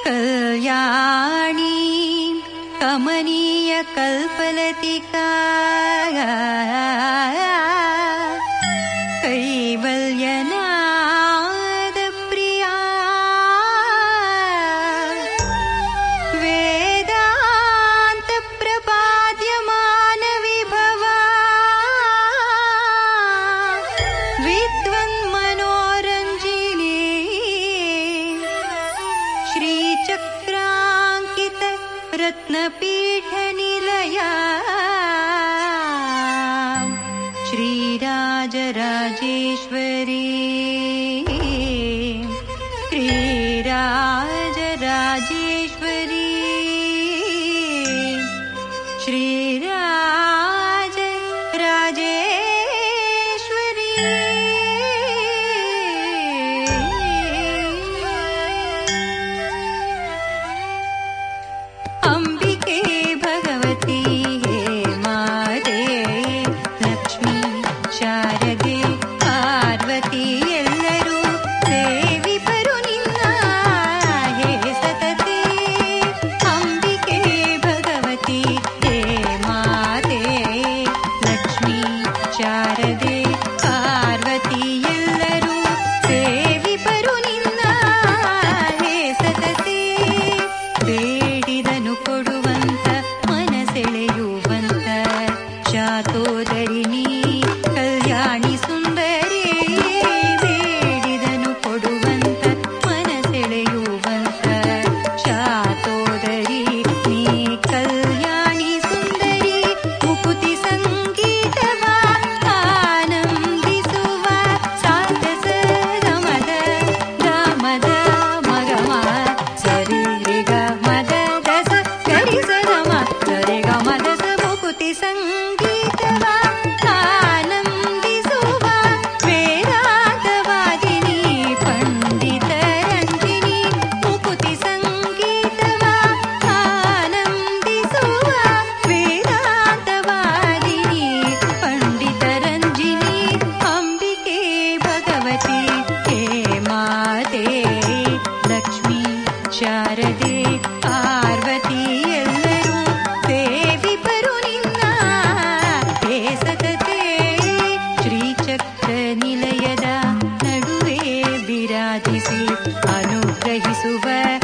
ಕಲ್ಯಾಣಿ ಕಮನೀಯ ಕಲ್ಪಲತಿಕಾ ಕೈವಲ್ಯನಾದ ಪ್ರಿಯಾ ವೇದಾಂತ ಪ್ರಪಾದ್ಯಮಾನ ವಿಭವ ವಿದ್ವನ್ಮನೋರಂಜಿನಿ ಶ್ರೀಚಕ್ರಾಂಕಿತ ರತ್ನಪೀಠ ನಿಲಯ ಶ್ರೀರಾಜರಾಜೇಶ್ವರಿ ಶ್ರೀರಾಜರಾಜೇಶ್ವರಿ ಶ್ರೀರಾಜರಾಜೇಶ್ವರಿ ಅಂಬಿಕೆ ಭಗವತಿ ಮಾತೆ ಲಕ್ಷ್ಮೀ ಶಾರದೆ ಪಾರ್ವತಿ ಎಲ್ಲರೂ ಸೇವಿಪರು ನಿನ್ನ ಹೇ ಸತತೆ ಅಂಬಿಕೆ ಭಗವತಿ ಹೇ ಮಾತೆ ಲಕ್ಷ್ಮೀ ಶಾರದೆ ಪಾರ್ವತಿ ಎಲ್ಲರೂ ಸೇವಿಪರು ನಿನ್ನ ಹೇ ಸತತೆ ಬೇಡಿದನು ಕೊಡುವಂತ ಮನಸೆಳೆಯುವಂತ ಶಾತೋದರಿಣಿ ಕಲ್ಯಾಣಿ ಸುಂದರಿ ಬೇಡಿದನು ಕೊಡುವಂತ ಮನಸೆಳೆಯುವಂತ ಶಾತೋದರಿ ನೀ ಕಲ್ಯಾಣಿ ಸುಂದರಿ ಮುಕುತಿ ಸಂಗೀತವ ಆನಂದಿಸುವ ಸಾಧಸ ಗಮದ ಗಮದ ಮಗಮ ಸರಿ ಗ ಮದ ದಸ ಗರಿ ಸಗಮ ಸರಿ ಗ ಮದ ಸ ಮುಕುತಿ ಸಂಗೀತವ ಆನಂದಿಸುವ ವೇದಾಂತವಾದಿನಿ ಪಂಡಿತ ರಂಜಿನಿ ಮುಕುತಿ ಸಂಗೀತವ ಆನಂದಿಸುವ ವೇದಾಂತವಾದಿನಿ ಪಂಡಿತ ರಂಜಿನಿ ಅಂಬಿಕೆ ಭಗವತಿ ಹೇ ಮಾತೆ ಲಕ್ಷ್ಮೀ ಶಾರದೆ ಪಾರ್ವತಿ ಎಲ್ಲರೂ ಸೇವಿಪರು ನಿನ್ನ ಹೇ ಸತತೆ ಶ್ರೀಚಕ್ರ ನಿಲಯದ ನಡುವೆ ವಿರಾಜಿಸಿ ಅನುಗ್ರಹಿಸುವ